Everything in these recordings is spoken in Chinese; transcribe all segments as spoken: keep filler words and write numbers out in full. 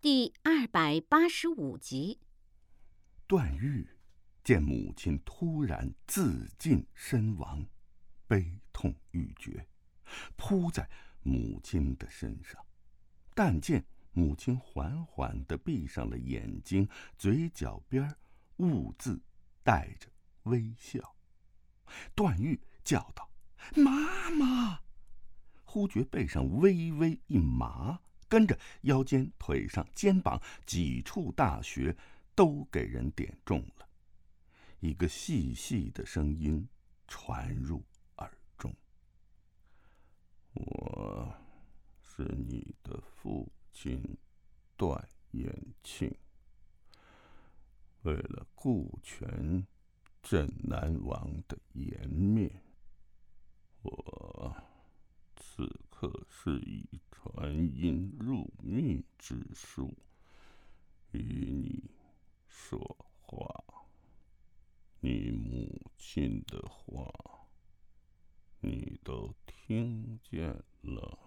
第二百八十五集。 段誉见母亲突然自尽身亡，悲痛欲绝，扑在母亲的身上。但见母亲缓缓地闭上了眼睛，嘴角边兀自带着微笑。段誉叫道：“妈妈！”忽觉背上微微一麻，跟着腰间、腿上、肩膀几处大穴都给人点中了。一个细细的声音传入耳中：“我是你的父亲段延庆，为了顾全镇南王的颜面，我此刻是以传音入密之术与你说话。你母亲的话，你都听见了。”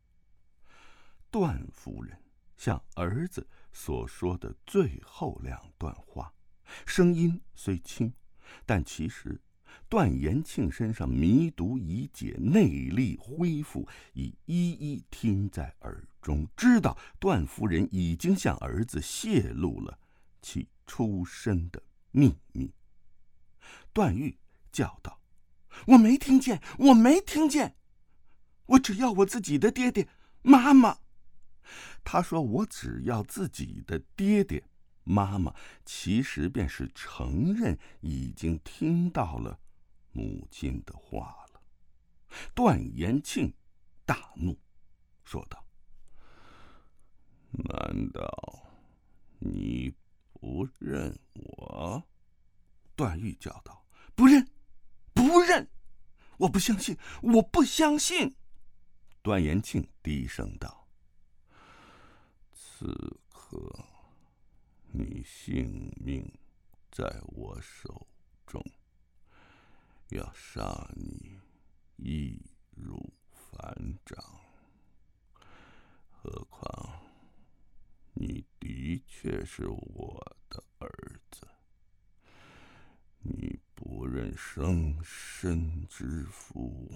段夫人向儿子所说的最后两段话，声音虽轻，但其实段延庆身上迷毒已解，内力恢复，已一一听在耳中，知道段夫人已经向儿子泄露了其出身的秘密。段誉叫道：“我没听见，我没听见，我只要我自己的爹爹妈妈。”他说我只要自己的爹爹妈妈，其实便是承认已经听到了母亲的话了。段延庆大怒，说道：“难道你不认我？”段誉叫道：“不认，不认！我不相信，我不相信！”段延庆低声道：“此刻你性命在我手中，要杀你易如反掌。何况你的确是我的儿子，你不认生身之父，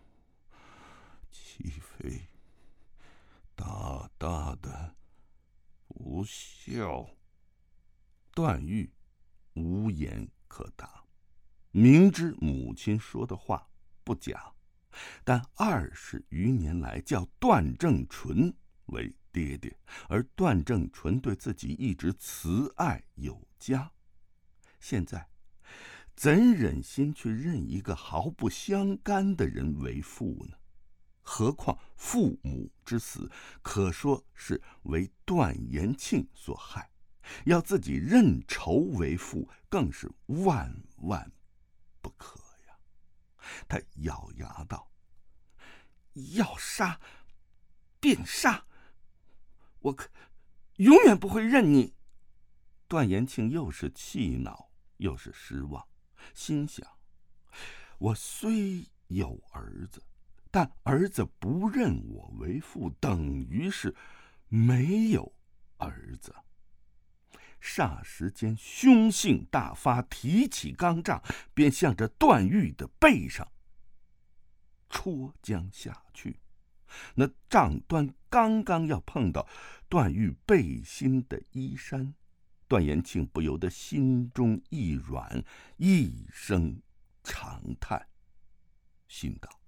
岂非大大的不孝？”段誉无言可答，明知母亲说的话不假，但二十余年来叫段正淳为爹爹，而段正淳对自己一直慈爱有加，现在怎忍心去认一个毫不相干的人为父呢？何况父母之死，可说是为段延庆所害，要自己认仇为父，更是万万不可呀！他咬牙道：“要杀便杀，我可永远不会认你。”段延庆又是气恼又是失望，心想：我虽有儿子，但儿子不认我为父，等于是没有儿子。霎时间凶性大发，提起钢杖，便向着段誉的背上戳将下去。那杖端刚刚要碰到段誉背心的衣衫，段延庆不由得心中一软，一声长叹，心道：“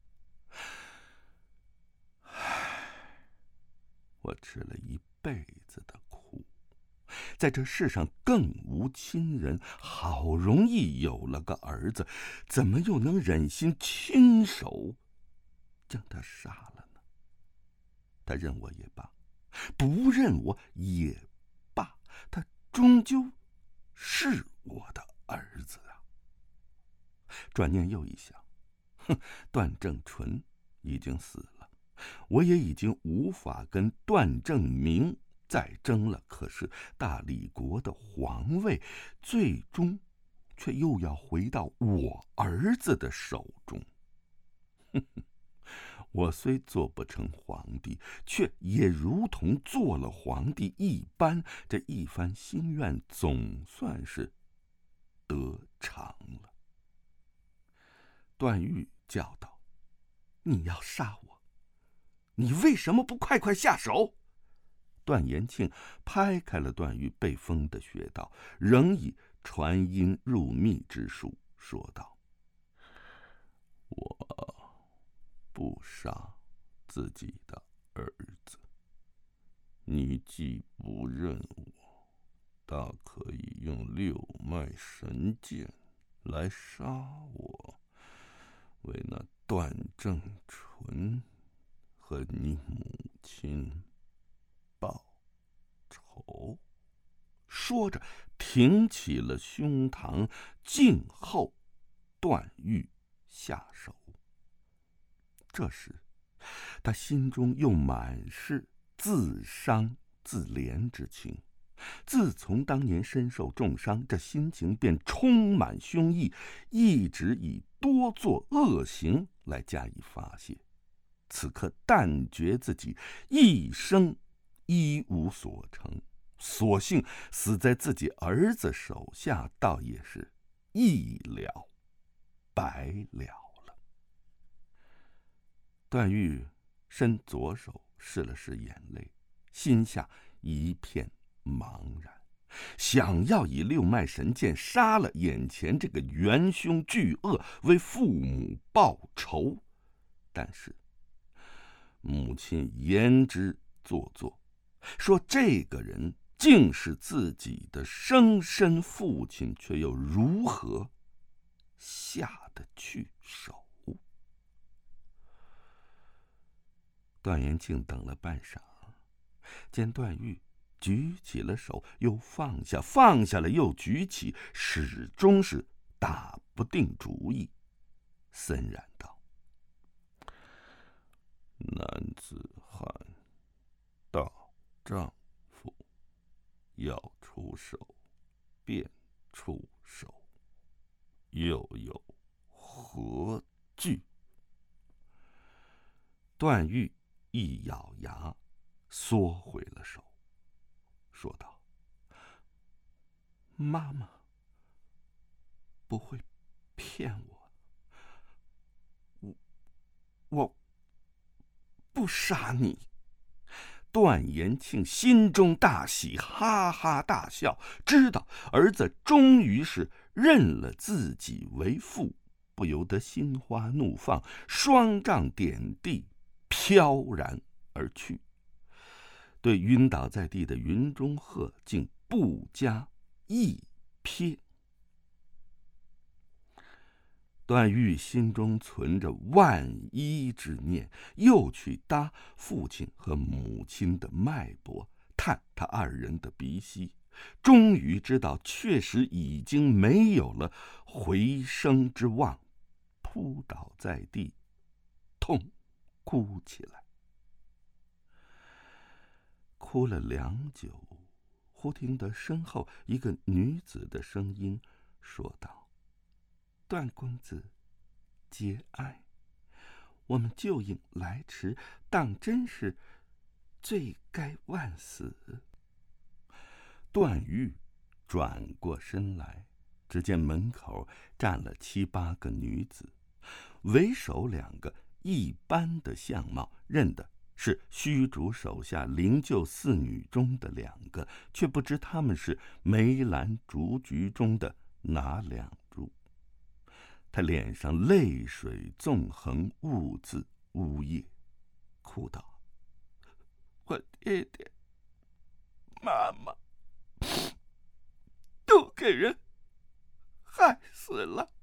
唉，我吃了一辈子的苦，在这世上更无亲人，好容易有了个儿子，怎么又能忍心亲手将他杀了呢？他认我也罢，不认我也罢，他终究是我的儿子啊！”转念又一想，哼，段正淳已经死了，我也已经无法跟段正明再争了。可是大理国的皇位，最终却又要回到我儿子的手中。哼哼， 我虽做不成皇帝，却也如同做了皇帝一般，这一番心愿总算是得偿了。”段誉叫道：“你要杀我，你为什么不快快下手？”段延庆拍开了段誉被封的穴道，仍以传音入密之术说道：“我不杀自己的儿子，你既不认我，大可以用六脉神剑来杀我，为那段正淳和你母亲报仇。”说着挺起了胸膛，静候段誉下手。这时他心中又满是自伤自怜之情。自从当年身受重伤，这心情便充满凶意，一直以多做恶行来加以发泄。此刻但觉自己一生一无所成，索性死在自己儿子手下，倒也是一了百了了。段誉伸左手拭了拭眼泪，心下一片茫然，想要以六脉神剑杀了眼前这个元凶巨恶，为父母报仇。但是母亲言之做作，说这个人竟是自己的生身父亲，却又如何下得去手？段延庆等了半晌，见段誉举起了手，又放下，放下了又举起，始终是打不定主意，森然道：“男子汉大丈夫，要出手便出手，又有何惧？”段誉一咬牙，缩回了手，说道：“妈妈不会骗我，我我不杀你。”段延庆心中大喜，哈哈大笑，知道儿子终于是认了自己为父，不由得心花怒放，双杖点地，飘然而去。对晕倒在地的云中鹤竟不加一瞥。段誉心中存着万一之念，又去搭父亲和母亲的脉搏，探他二人的鼻息，终于知道确实已经没有了回生之望，扑倒在地，痛哭起来。哭了良久，忽听得身后一个女子的声音说道：“段公子，节哀，我们救应来迟，当真是罪该万死。”段誉转过身来，只见门口站了七八个女子，为首两个一般的相貌，认得是虚竹手下灵鹫四女中的两个，却不知她们是梅兰竹菊中的哪两株。他脸上泪水纵横，兀自呜咽，哭道：“我爹爹妈妈都给人害死了。”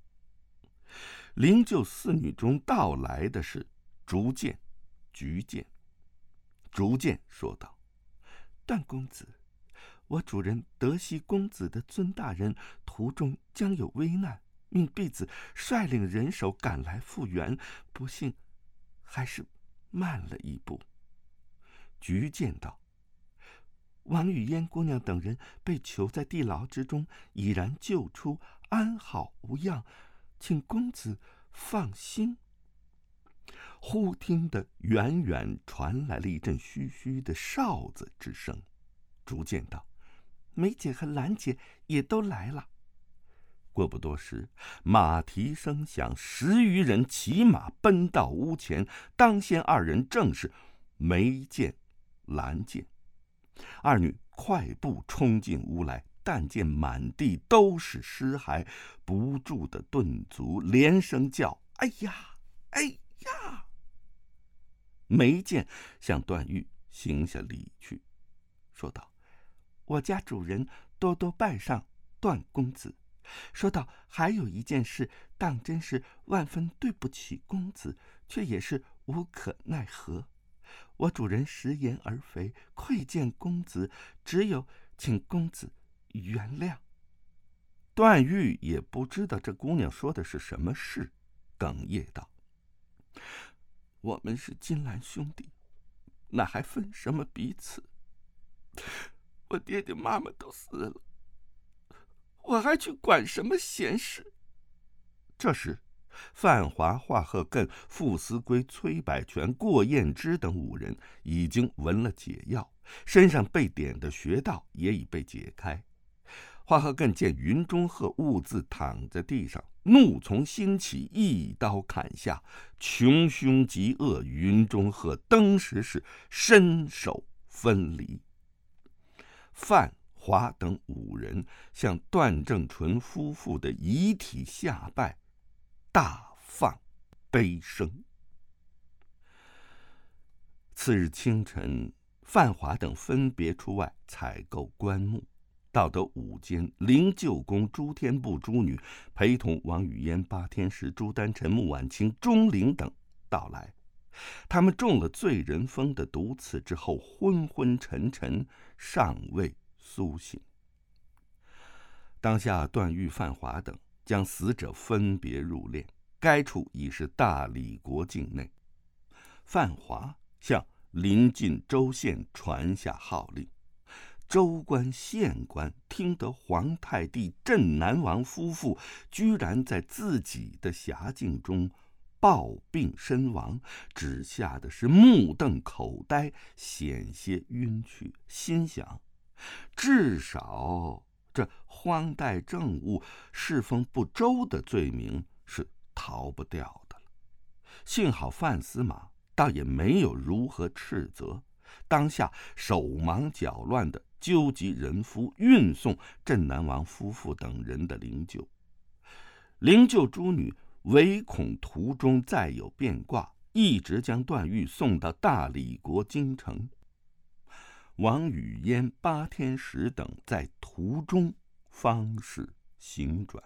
灵鹫四女中到来的是竹剑、菊剑。竹剑说道：“段公子，我主人德熙公子的尊大人途中将有危难，命婢子率领人手赶来复援，不幸还是慢了一步。”菊剑道：“王语嫣姑娘等人被囚在地牢之中，已然救出，安好无恙，请公子放心。” 忽听得远远传来了一阵嘘嘘的哨子之声，逐渐道：“梅姐和兰姐也都来了。”过不多时，马蹄声响，十余人骑马奔到屋前。当先二人正是梅见、兰见。二女快步冲进屋来，但见满地都是尸骸，不住的顿足，连声叫：“哎呀，哎呀！”梅见向段誉行下礼去，说道：“我家主人多多拜上段公子。说道还有一件事，当真是万分对不起公子，却也是无可奈何。我主人食言而肥，愧见公子，只有请公子原谅。”段誉也不知道这姑娘说的是什么事，哽咽道：“我们是金兰兄弟，那还分什么彼此？我爹爹妈妈都死了，我还去管什么闲事？”这时，范华、华鹤艮、傅斯归、崔百全、过彦之等五人已经闻了解药，身上被点的穴道也已被解开。华鹤艮见云中鹤兀自躺在地上，怒从心起，一刀砍下。穷凶极恶，云中鹤当时是身首分离。范华等五人向段正淳夫妇的遗体下拜，大放悲声。次日清晨，范华等分别出外采购棺木，到得午间，灵鹫宫朱天部诸女陪同王语嫣、八天石、朱丹臣、穆婉清、钟灵等到来。他们中了醉人风的毒刺之后，昏昏沉沉，尚未苏醒。当下段誉、范华等将死者分别入殓，该处已是大理国境内。范华向临近州县传下号令，州官、县官听得皇太帝镇南王夫妇居然在自己的辖境中暴病身亡，只吓得是目瞪口呆，险些晕去，心想至少这荒怠政务、侍奉不周的罪名是逃不掉的了。幸好范司马倒也没有如何斥责，当下手忙脚乱的纠集人夫，运送镇南王夫妇等人的灵柩。灵柩诸女唯恐途中再有变卦，一直将段誉送到大理国京城。王语嫣、八天石等在途中方是行转。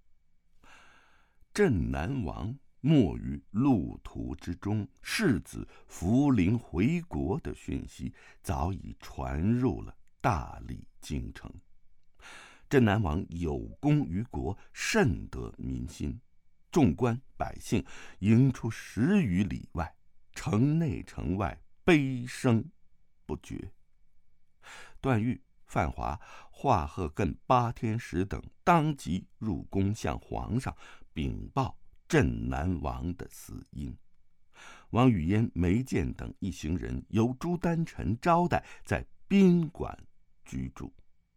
镇南王没于路途之中，世子福临回国的讯息早已传入了大理京城。镇南王有功于国，甚得民心，众官百姓迎出十余里外，城内城外悲声不绝。段誉、范华、华鹤艮、八天石等当即入宫向皇上禀报镇南王的死因。王语嫣、梅见等一行人由朱丹臣招待，在宾馆居住。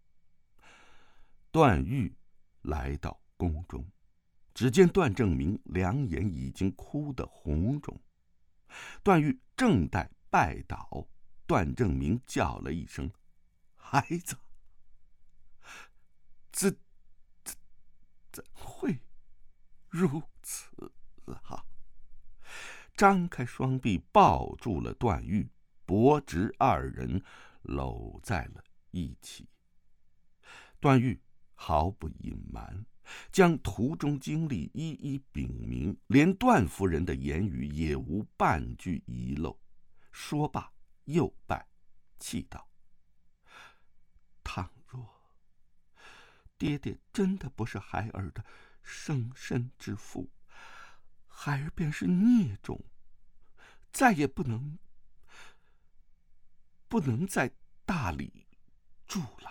段誉来到宫中，只见段正明两眼已经哭得红肿。段誉正待拜倒，段正明叫了一声：“孩子，怎怎怎会如此啊？”张开双臂抱住了段誉，伯侄二人搂在了一起。段誉毫不隐瞒，将途中经历一一禀明，连段夫人的言语也无半句遗漏。说罢又拜，泣道：“倘若爹爹真的不是孩儿的生身之父，孩儿便是孽种，再也不能不能在大理住了。”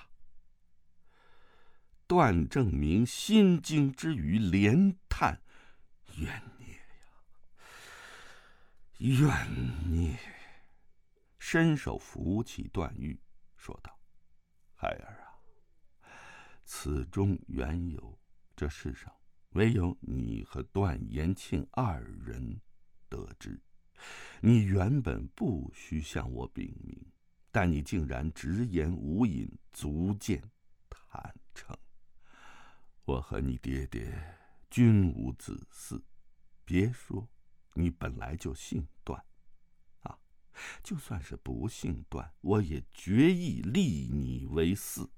段正明心惊之余连叹：“冤孽呀， 怨孽。伸手扶起段誉，说道：“孩儿啊，此中缘由，这世上唯有你和段延庆二人得知。你原本不需向我禀明，但你竟然直言无隐，足见坦诚。我和你爹爹均无子嗣，别说你本来就姓段啊，就算是不姓段，我也决意立你为嗣。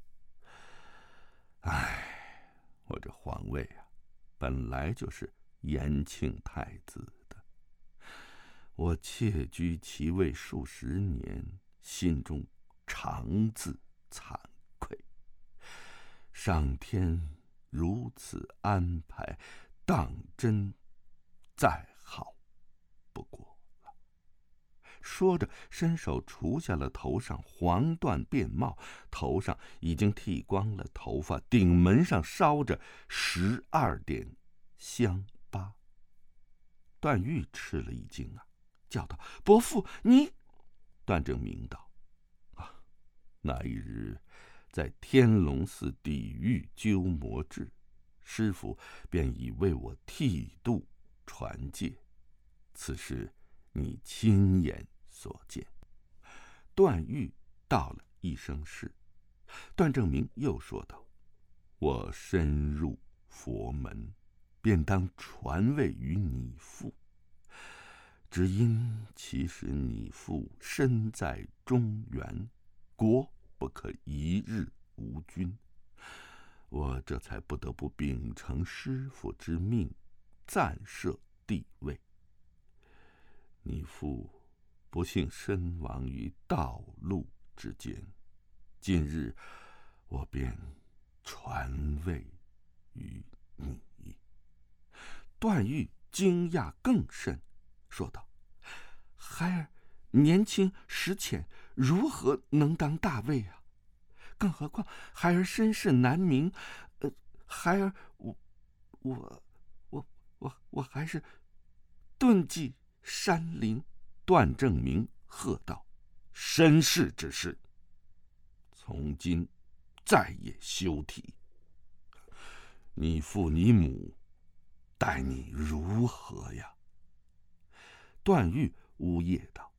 唉，我这皇位啊，本来就是延庆太子的，我窃居其位数十年，心中常自惭愧。上天如此安排，当真再好不过了。说着，伸手除下了头上黄缎便帽，头上已经剃光了头发，顶门上烧着十二点香疤。段誉吃了一惊啊，叫道：“伯父，你……”段正明道：“啊，那一日在天龙寺抵御鸠摩智，师傅便已为我剃度传戒，此事你亲眼所见。”段誉道了一声是。段正明又说道：“我深入佛门，便当传位于你父。只因其实你父身在中原，国不可一日无君，我这才不得不秉承师父之命，暂设帝位。你父不幸身亡于道路之间，今日我便传位于你。”段誉惊讶更甚，说道：“孩儿年轻识浅，如何能当大位啊？更何况孩儿身世难明，呃，孩儿我我我我我还是遁迹山林。”段正明喝道：“身世之事，从今再也休提。你父你母待你如何呀？”段誉呜咽道：“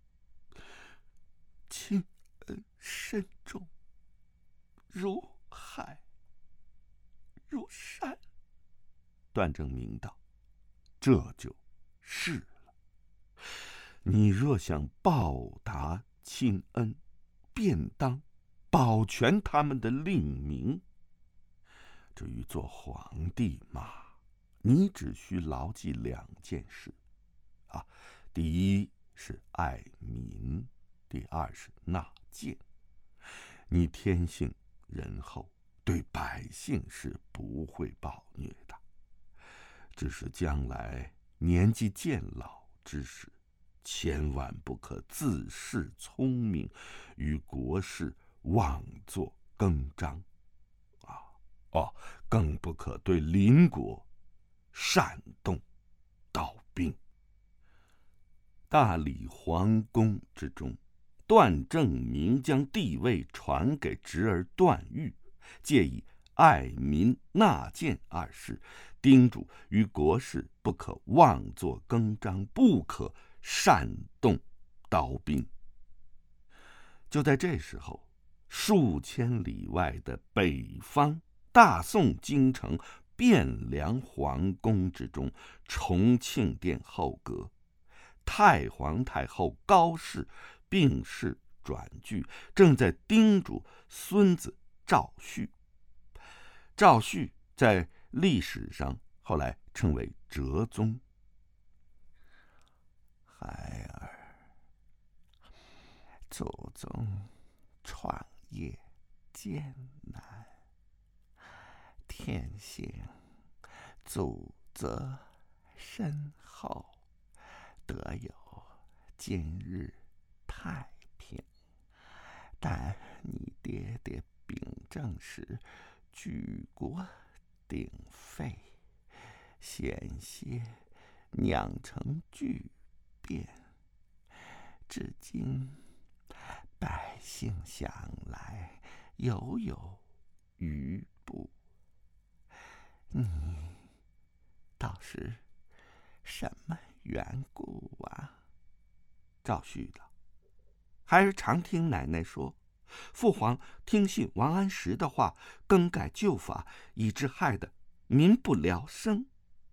亲恩深重，如海如山。”段正明道：“这就是了。你若想报答亲恩，便当保全他们的令名。至于做皇帝嘛，你只需牢记两件事啊，第一是爱民，第二是纳谏。你天性仁厚，对百姓是不会暴虐的，只是将来年纪渐老之时，千万不可自恃聪明，与国事妄作更张啊！哦，更不可对邻国煽动刀兵。大理皇宫之中，段正明将帝位传给侄儿段誉，借以爱民纳谏二事，叮嘱于国事不可妄作更张，不可煽动刀兵。就在这时候，数千里外的北方大宋京城汴梁皇宫之中，重庆殿后阁，太皇太后高氏病逝转居，正在叮嘱孙子赵煦。赵煦在历史上后来称为哲宗。孩儿，祖宗创业艰难，天行祖泽深厚，得有今日太平。但你爹爹秉政时，举国鼎沸，险些酿成巨变，至今百姓想来犹有余怖。你倒是什么缘故啊？”赵旭道：“孩儿常听奶奶说，父皇听信王安石的话，更改旧法，以致害得民不聊生。”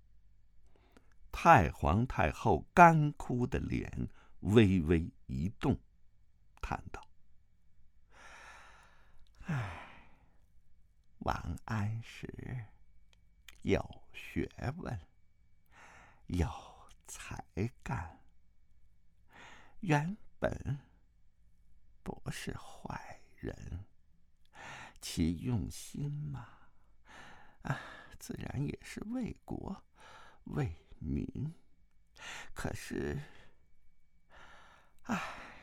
太皇太后干枯的脸微微一动，叹道：“唉，王安石有学问，有才干，原本不是坏人，其用心嘛，啊，自然也是为国为民。可是，唉，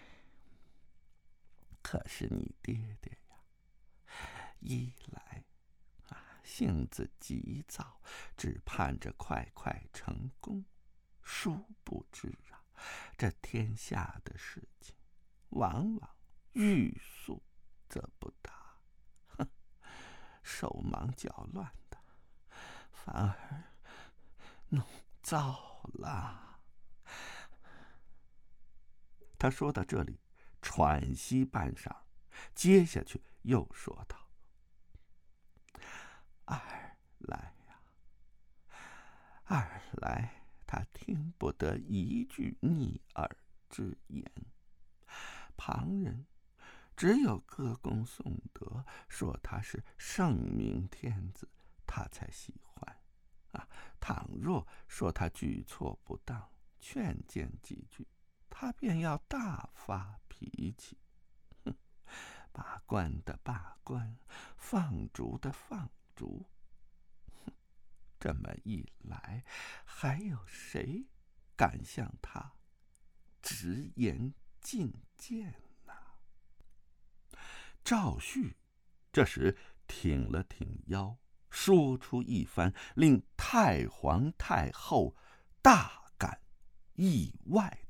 可是你爹爹呀，一来啊性子急躁，只盼着快快成功，殊不知啊，这天下的事情往往欲速则不达，哼，手忙脚乱的，反而弄糟了。”他说到这里，喘息半晌，接下去又说道：“二来呀，二来他听不得一句逆耳之言，旁人只有歌功颂德，说他是圣明天子，他才喜欢啊。倘若说他举措不当，劝谏几句，他便要大发脾气。哼，罢官的罢官，放逐的放逐。哼，这么一来，还有谁敢向他直言进谏呢？”赵旭这时挺了挺腰，说出一番令太皇太后大感意外